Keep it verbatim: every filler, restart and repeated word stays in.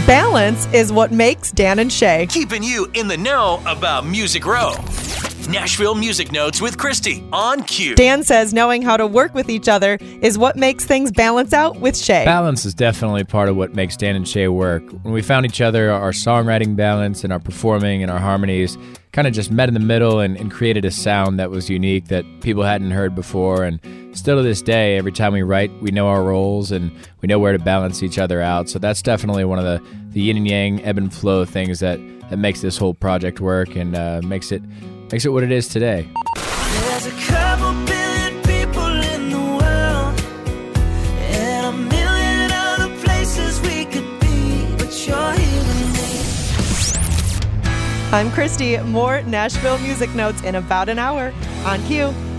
Balance is what makes Dan and Shay. Keeping you in the know about Music Row. Nashville Music Notes with Christy on Q. Dan says knowing how to work with each other is what makes things balance out with Shay. Balance is definitely part of what makes Dan and Shay work. When we found each other, our songwriting balance and our performing and our harmonies kind of just met in the middle and, and created a sound that was unique that people hadn't heard before. And still to this day, every time we write, we know our roles and we know where to balance each other out. So that's definitely one of the, the yin and yang, ebb and flow things that, that makes this whole project work and uh, makes it makes it what it is today. There's a couple billion people in the world and a million other places we could be, but you're here with me. I'm Christy. More Nashville Music Notes in about an hour on Q.